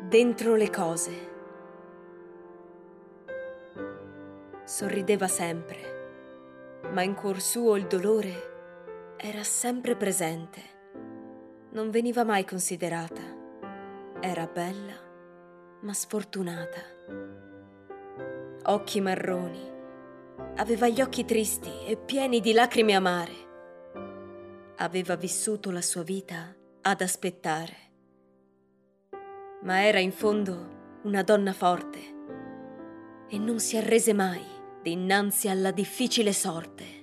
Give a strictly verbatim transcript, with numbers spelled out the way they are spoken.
dentro le cose. Sorrideva sempre, ma in cuor suo il dolore era sempre presente. Non veniva mai considerata. Era bella, ma sfortunata. Occhi marroni, aveva gli occhi tristi e pieni di lacrime amare. Aveva vissuto la sua vita ad aspettare. Ma era in fondo una donna forte e non si arrese mai dinanzi alla difficile sorte.